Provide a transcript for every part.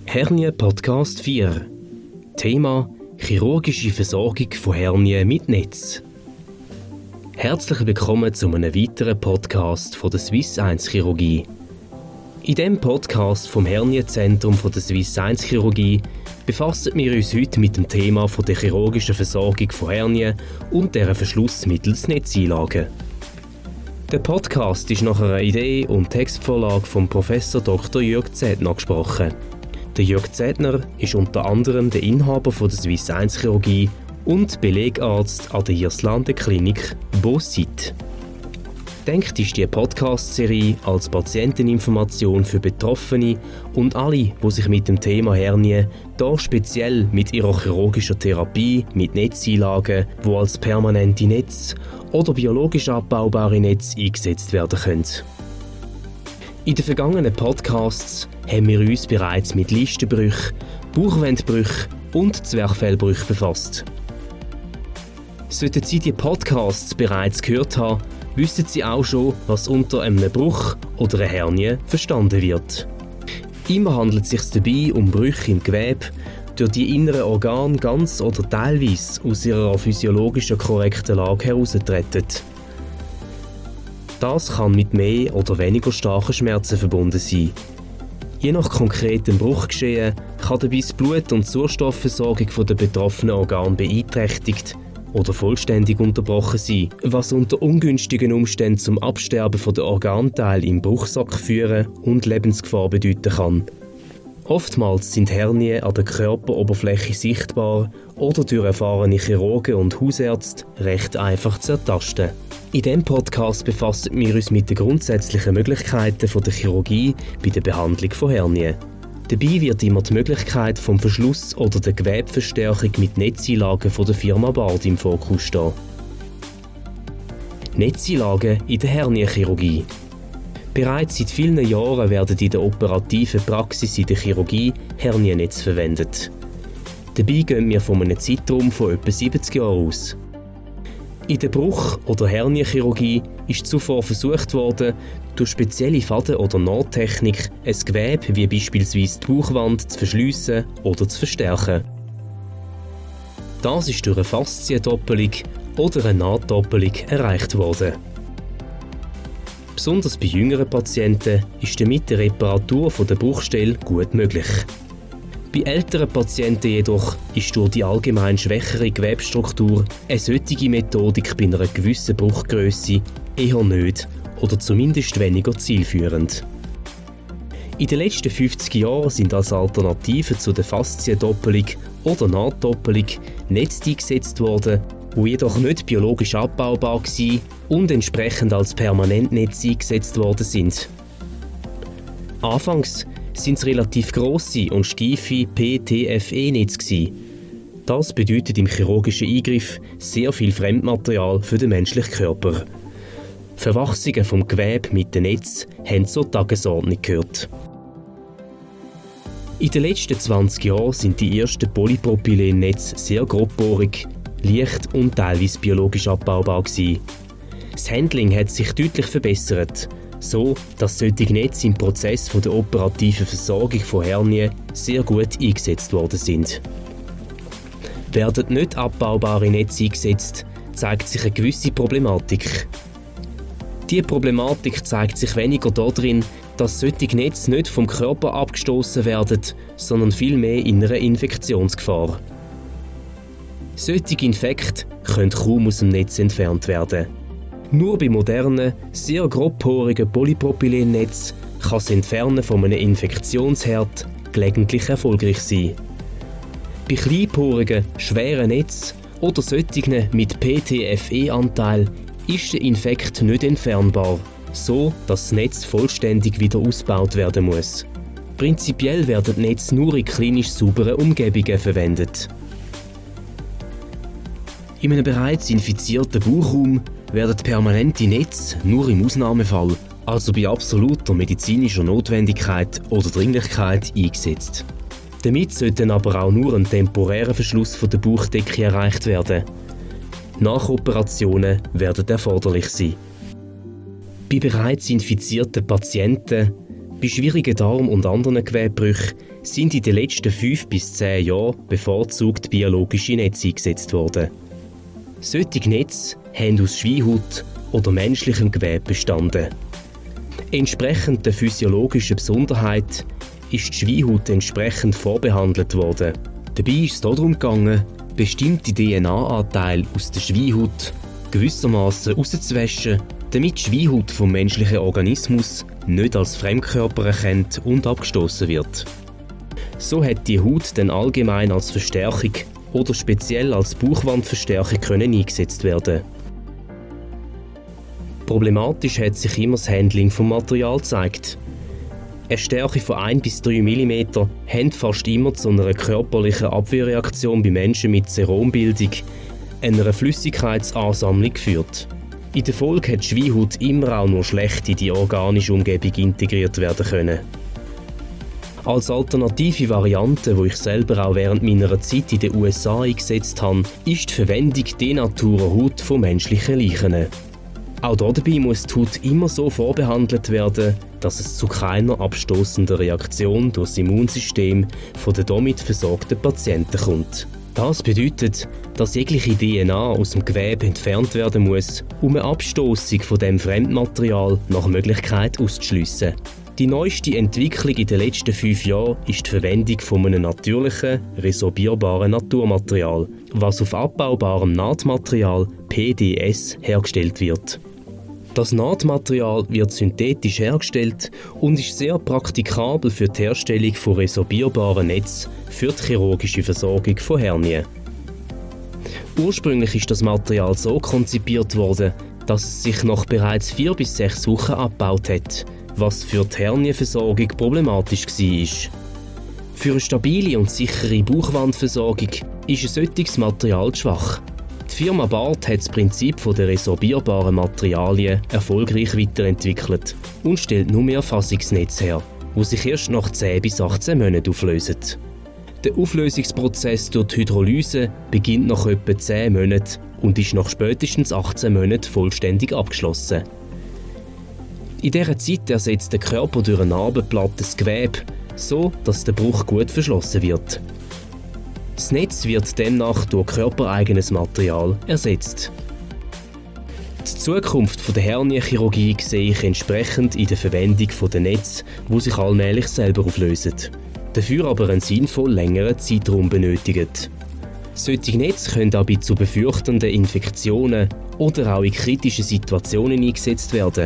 Hernie Podcast 4. Thema: chirurgische Versorgung von Hernien mit Netz. Herzlich willkommen zu einem weiteren Podcast von der Swiss 1 Chirurgie. In diesem Podcast vom Hernienzentrum von der Swiss 1 Chirurgie befassen wir uns heute mit dem Thema von der chirurgischen Versorgung von Hernien und deren Verschluss mittels Netzeinlagen. Der Podcast ist nach einer Idee und Textvorlage von Professor Dr. Jürg Zedner gesprochen. Der Jürg Zedner ist unter anderem der Inhaber von der Swiss 1 Chirurgie und Belegarzt an der Hirslanden Klinik Beausite. Denkt ist die Podcast-Serie als Patienteninformation für Betroffene und alle, die sich mit dem Thema Hernie, da speziell mit ihrer chirurgischen Therapie mit Netzeinlagen, die als permanente Netz oder biologisch abbaubare Netze eingesetzt werden können. In den vergangenen Podcasts haben wir uns bereits mit Listenbrüchen, Bauchwandbrüchen und Zwerchfellbrüchen befasst. Sollten Sie die Podcasts bereits gehört haben, wissen Sie auch schon, was unter einem Bruch oder einer Hernie verstanden wird. Immer handelt es sich dabei um Brüche im Gewebe, durch die inneren Organe ganz oder teilweise aus ihrer physiologischen korrekten Lage heraustreten. Das kann mit mehr oder weniger starken Schmerzen verbunden sein. Je nach konkretem Bruchgeschehen kann dabei die Blut- und Sauerstoffversorgung der betroffenen Organe beeinträchtigt oder vollständig unterbrochen sein, was unter ungünstigen Umständen zum Absterben der Organteile im Bruchsack führen und Lebensgefahr bedeuten kann. Oftmals sind Hernien an der Körperoberfläche sichtbar oder durch erfahrene Chirurgen und Hausärzte recht einfach zu ertasten. In diesem Podcast befassen wir uns mit den grundsätzlichen Möglichkeiten der Chirurgie bei der Behandlung von Hernien. Dabei wird immer die Möglichkeit vom Verschluss oder der Gewebeverstärkung mit Netzeinlagen von der Firma Bard im Fokus stehen. Netzeinlagen in der Hernienchirurgie. Bereits seit vielen Jahren werden in der operativen Praxis in der Chirurgie Herniennetze verwendet. Dabei gehen wir von einem Zeitraum von etwa 70 Jahren aus. In der Bruch- oder Hernienchirurgie ist zuvor versucht worden, durch spezielle Faden- oder Nahttechnik ein Gewebe wie beispielsweise die Bauchwand zu verschliessen oder zu verstärken. Das ist durch eine Fasziendoppelung oder eine Nahtdoppelung erreicht worden. Besonders bei jüngeren Patienten ist damit die Reparatur der Bruchstelle gut möglich. Bei älteren Patienten jedoch ist durch die allgemein schwächere Gewebestruktur eine solche Methodik bei einer gewissen Bruchgrösse eher nicht oder zumindest weniger zielführend. In den letzten 50 Jahren sind als Alternative zu der Fasziendoppelung oder Nahtdoppelung Netze eingesetzt worden, die jedoch nicht biologisch abbaubar waren und entsprechend als Permanentnetze eingesetzt worden sind. Anfangs sind es relativ grosse und steife PTFE-Netze. Das bedeutet im chirurgischen Eingriff sehr viel Fremdmaterial für den menschlichen Körper. Verwachsungen vom Gewebe mit dem Netz haben zur Tagesordnung gehört. In den letzten 20 Jahren sind die ersten Polypropylen-Netze sehr grobporig, leicht und teilweise biologisch abbaubar gewesen. Das Handling hat sich deutlich verbessert, so dass solche Netze im Prozess der operativen Versorgung von Hernien sehr gut eingesetzt worden sind. Werden nicht abbaubare Netze eingesetzt, zeigt sich eine gewisse Problematik. Diese Problematik zeigt sich weniger darin, dass solche Netze nicht vom Körper abgestoßen werden, sondern vielmehr in einer Infektionsgefahr. Solche Infekte können kaum aus dem Netz entfernt werden. Nur bei modernen, sehr grobporigen Polypropylennetzen kann das Entfernen von einem Infektionsherd gelegentlich erfolgreich sein. Bei kleinporigen, schweren Netzen oder solchen mit PTFE-Anteil ist der Infekt nicht entfernbar, so dass das Netz vollständig wieder ausgebaut werden muss. Prinzipiell werden die Netze nur in klinisch sauberen Umgebungen verwendet. In einem bereits infizierten Bauchraum werden permanente Netze nur im Ausnahmefall, also bei absoluter medizinischer Notwendigkeit oder Dringlichkeit, eingesetzt. Damit sollte aber auch nur ein temporärer Verschluss der Bauchdecke erreicht werden. Nachoperationen werden erforderlich sein. Bei bereits infizierten Patienten Bei schwierigen Darm- und anderen Gewebebrüchen sind in den letzten 5 bis 10 Jahren bevorzugt biologische Netze eingesetzt worden. Solche Netze haben aus Schweinhaut oder menschlichem Gewebe bestanden. Entsprechend der physiologischen Besonderheit ist die Schweinhaut entsprechend vorbehandelt worden. Dabei ist es darum gegangen, bestimmte DNA-Anteile aus der Schweinhaut gewissermaßen rauszuwaschen, damit die Schweinhaut vom menschlichen Organismus nicht als Fremdkörper erkannt und abgestoßen wird. So hat die Haut dann allgemein als Verstärkung oder speziell als Bauchwandverstärkung eingesetzt werden. Problematisch hat sich immer das Handling vom Material gezeigt. Eine Stärke von 1 bis 3 mm hat fast immer zu einer körperlichen Abwehrreaktion bei Menschen mit Serumbildung, einer Flüssigkeitsansammlung geführt. In der Folge hat die Schweinhaut immer auch nur schlecht in die organische Umgebung integriert werden können. Als alternative Variante, die ich selber auch während meiner Zeit in den USA eingesetzt habe, ist die Verwendung denaturer Haut von menschlichen Leichen. Auch dabei muss die Haut immer so vorbehandelt werden, dass es zu keiner abstoßenden Reaktion durch das Immunsystem von den damit versorgten Patienten kommt. Das bedeutet, dass jegliche DNA aus dem Gewebe entfernt werden muss, um eine Abstoßung von dem Fremdmaterial nach Möglichkeit auszuschliessen. Die neueste Entwicklung in den letzten 5 Jahren ist die Verwendung von einem natürlichen, resorbierbaren Naturmaterial, was auf abbaubarem Nahtmaterial PDS hergestellt wird. Das Nahtmaterial wird synthetisch hergestellt und ist sehr praktikabel für die Herstellung von resorbierbaren Netzen für die chirurgische Versorgung von Hernien. Ursprünglich ist das Material so konzipiert worden, dass es sich nach bereits 4 bis 6 Wochen abgebaut hat, was für die Hernienversorgung problematisch war. Für eine stabile und sichere Bauchwandversorgung ist ein solches Material zu schwach. Die Firma Barth hat das Prinzip der resorbierbaren Materialien erfolgreich weiterentwickelt und stellt nur mehr Fassungsnetze her, die sich erst nach 10 bis 18 Monaten auflösen. Der Auflösungsprozess durch die Hydrolyse beginnt nach etwa 10 Monaten und ist nach spätestens 18 Monaten vollständig abgeschlossen. In dieser Zeit ersetzt der Körper durch ein Narbenblatt das Gewebe, so dass der Bruch gut verschlossen wird. Das Netz wird demnach durch körpereigenes Material ersetzt. Die Zukunft der Hernienchirurgie sehe ich entsprechend in der Verwendung der Netze, die sich allmählich selber auflösen, dafür aber einen sinnvoll längeren Zeitraum benötigen. Solche Netze können auch bei zu befürchtenden Infektionen oder auch in kritischen Situationen eingesetzt werden.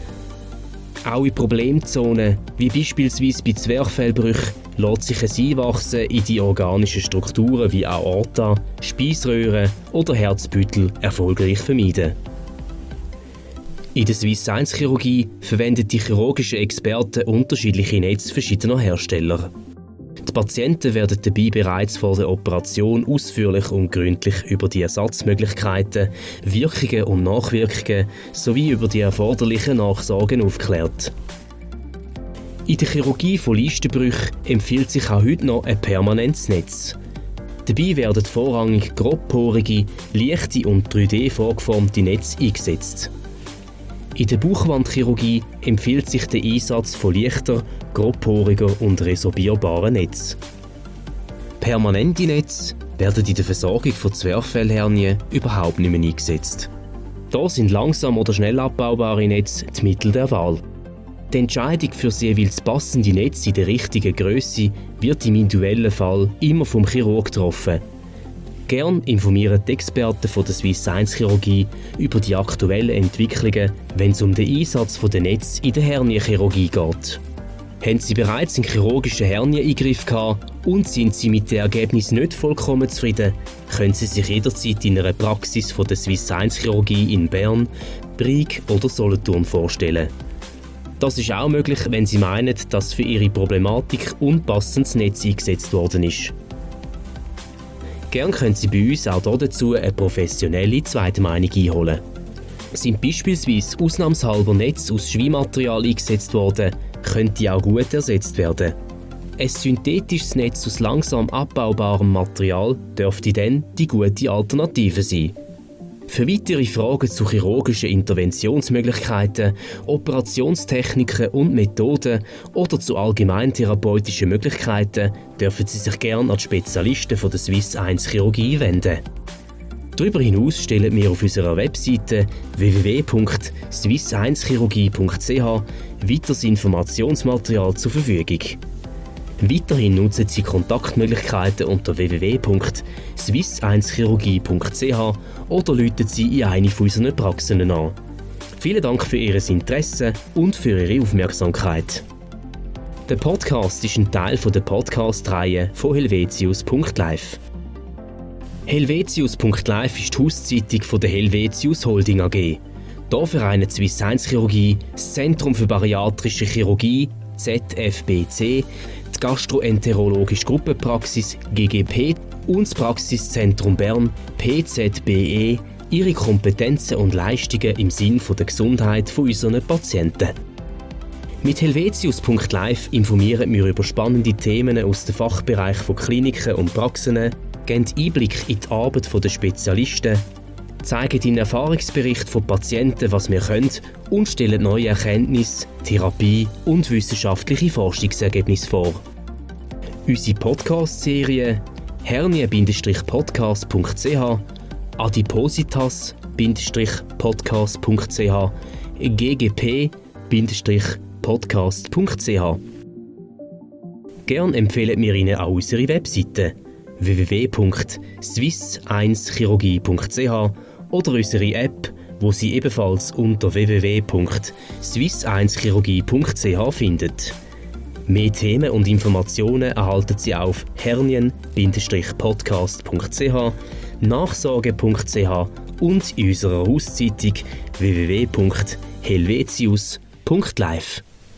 Auch in Problemzonen, wie beispielsweise bei Zwerchfellbrüchen, lässt sich ein Einwachsen in die organischen Strukturen wie Aorta, Speiseröhre oder Herzbeutel erfolgreich vermeiden. In der Swiss Science Chirurgie verwenden die chirurgischen Experten unterschiedliche Netze verschiedener Hersteller. Die Patienten werden dabei bereits vor der Operation ausführlich und gründlich über die Ersatzmöglichkeiten, Wirkungen und Nachwirkungen sowie über die erforderlichen Nachsorgen aufgeklärt. In der Chirurgie von Leistenbrüchen empfiehlt sich auch heute noch ein permanentes Netz. Dabei werden vorrangig grobporige, leichte und 3D vorgeformte Netze eingesetzt. In der Bauchwandchirurgie empfiehlt sich der Einsatz von leichter, grobporiger und resorbierbaren Netzen. Permanente Netze werden in der Versorgung von Zwerchfellhernien überhaupt nicht mehr eingesetzt. Da sind langsam oder schnell abbaubare Netze die Mittel der Wahl. Die Entscheidung für das jeweils passende Netz in der richtigen Grösse wird im individuellen Fall immer vom Chirurg getroffen. Gern informieren die Experten von der Swiss Science Chirurgie über die aktuellen Entwicklungen, wenn es um den Einsatz der Netze in der Hernienchirurgie geht. Haben Sie bereits einen chirurgischen Hernieneingriff gehabt und sind Sie mit dem Ergebnis nicht vollkommen zufrieden, können Sie sich jederzeit in einer Praxis von der Swiss Science Chirurgie in Bern, Brieg oder Solothurn vorstellen. Das ist auch möglich, wenn Sie meinen, dass für Ihre Problematik unpassendes Netz eingesetzt worden ist. Gern können Sie bei uns auch dazu eine professionelle Zweitmeinung einholen. Sind beispielsweise ausnahmshalber Netze aus Schweinmaterial eingesetzt worden, können die auch gut ersetzt werden. Ein synthetisches Netz aus langsam abbaubarem Material dürfte dann die gute Alternative sein. Für weitere Fragen zu chirurgischen Interventionsmöglichkeiten, Operationstechniken und Methoden oder zu allgemeintherapeutischen Möglichkeiten dürfen Sie sich gerne an die Spezialisten von der Swiss 1 Chirurgie wenden. Darüber hinaus stellen wir auf unserer Webseite www.swiss1chirurgie.ch weiteres Informationsmaterial zur Verfügung. Weiterhin nutzen Sie Kontaktmöglichkeiten unter www.swiss1chirurgie.ch oder rufen Sie in eine von unseren Praxen an. Vielen Dank für Ihr Interesse und für Ihre Aufmerksamkeit. Der Podcast ist ein Teil der Podcast-Reihe von Helvetius.live. Helvetius.live ist die Hauszeitung von der Helvetius Holding AG. Hier vereinen die Swiss 1 Chirurgie, das Zentrum für Bariatrische Chirurgie ZFBC, die Gastroenterologische Gruppenpraxis GGP und das Praxiszentrum Bern PZBE ihre Kompetenzen und Leistungen im Sinne der Gesundheit unserer Patienten. Mit Helvetius.live informieren wir über spannende Themen aus dem Fachbereich von Kliniken und Praxen, geben Einblick in die Arbeit der Spezialisten, zeigen in Erfahrungsberichten von Patienten, was wir können und stellen neue Erkenntnisse, Therapie und wissenschaftliche Forschungsergebnisse vor. Unsere Podcast-Serie hernie-podcast.ch, adipositas-podcast.ch, ggp-podcast.ch. Gern empfehlen wir Ihnen auch unsere Webseite www.swiss1chirurgie.ch oder unsere App, wo Sie ebenfalls unter www.swiss1chirurgie.ch finden. Mehr Themen und Informationen erhalten Sie auf hernien-podcast.ch, nachsorge.ch und in unserer Hauszeitung www.helvetius.live.